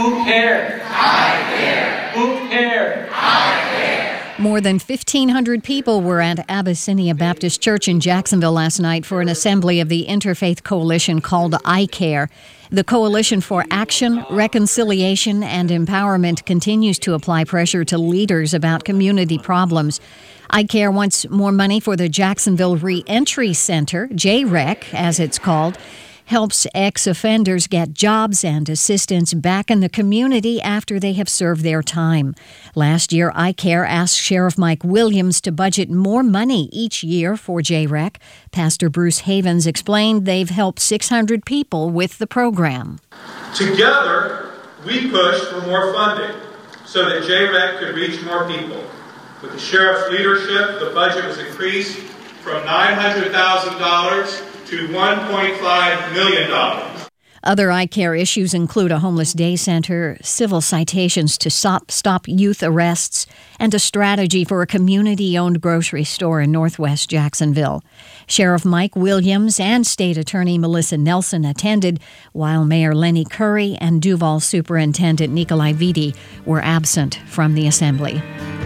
Who cares? I care. Who cares? I care. More than 1,500 people were at Abyssinia Baptist Church in Jacksonville last night for an assembly of the Interfaith Coalition called I Care. The Coalition for Action, Reconciliation, and Empowerment continues to apply pressure to leaders about community problems. I Care wants more money for the Jacksonville Reentry Center, JREC, as it's called. Helps ex-offenders get jobs and assistance back in the community after they have served their time. Last year, I Care asked Sheriff Mike Williams to budget more money each year for JREC. Pastor Bruce Havens explained they've helped 600 people with the program. Together, we pushed for more funding so that JREC could reach more people. With the sheriff's leadership, the budget was increased from $900,000 to $1.5 million. Other I Care issues include a homeless day center, civil citations to stop youth arrests, and a strategy for a community-owned grocery store in northwest Jacksonville. Sheriff Mike Williams and State Attorney Melissa Nelson attended, while Mayor Lenny Curry and Duval Superintendent Nikolai Vitti were absent from the assembly.